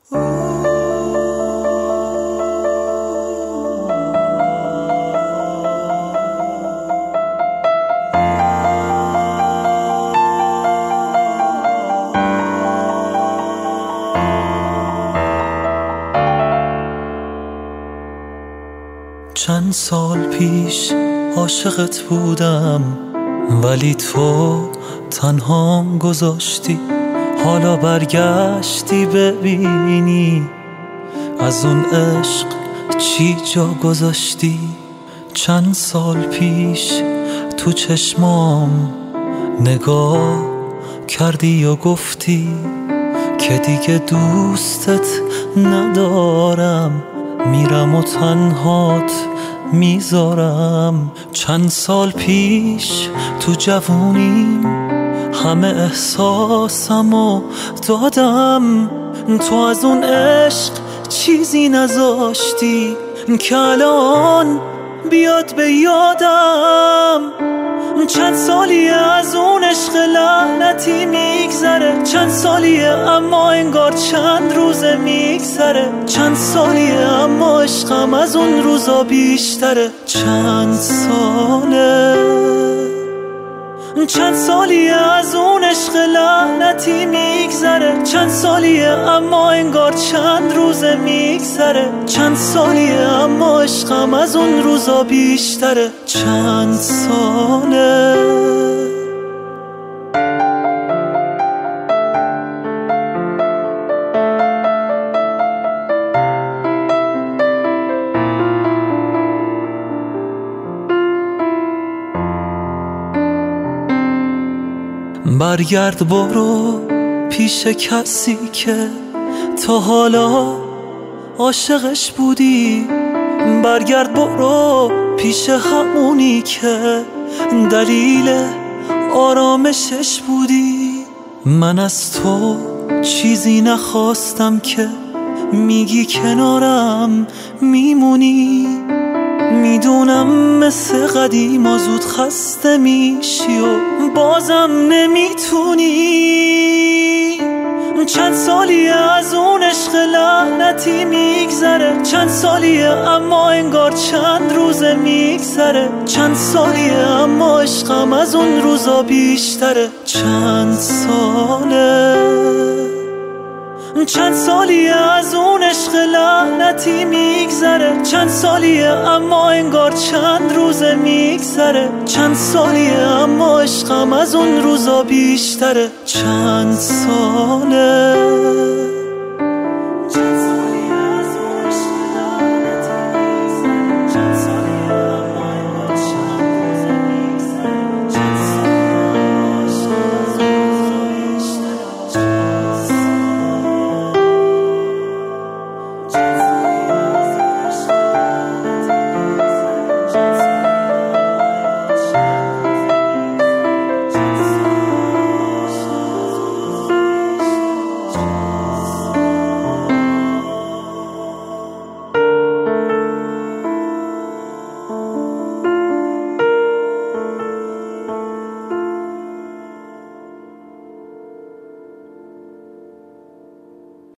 چند سال پیش عاشقت بودم، ولی تو تنهام گذاشتی. حالا برگشتی ببینی از اون عشق چی جا گذاشتی. چند سال پیش تو چشمام نگاه کردی و گفتی که دیگه دوستت ندارم، میرم و تنهات میذارم. چند سال پیش تو جوونیم همه احساسمو دادم، تو از اون عشق چیزی نذاشتی که الان بیاد به یادم. چند سالیه از اون عشق لعنتی میگذره، چند سالیه اما انگار چند روزه میگذره. چند سالیه اما عشقم از اون روزا بیشتره. چند ساله، چند سالیه از اون عشق لعنتی میگذره، چند سالیه اما انگار چند روزه میگذره. چند سالیه اما عشقم از اون روزا بیشتره. چند ساله. برگرد برو پیش کسی که تا حالا عاشقش بودی، برگرد برو پیش همونی که دلیل آرامشش بودی. من از تو چیزی نخواستم که میگی کنارم میمونی، میدونم مثل قدیما زود خسته میشی و بازم نمیتونی. چند سالیه از اون عشق لعنتی میگذره، چند سالیه اما انگار چند روزه میگذره. چند سالیه اما عشقم از اون روزا بیشتره. چند ساله، چند سالیه از اون عشق لعنتی میگذره، چند سالیه اما انگار چند روزه میگذره. چند سالیه اما عشقم از اون روزا بیشتره. چند ساله.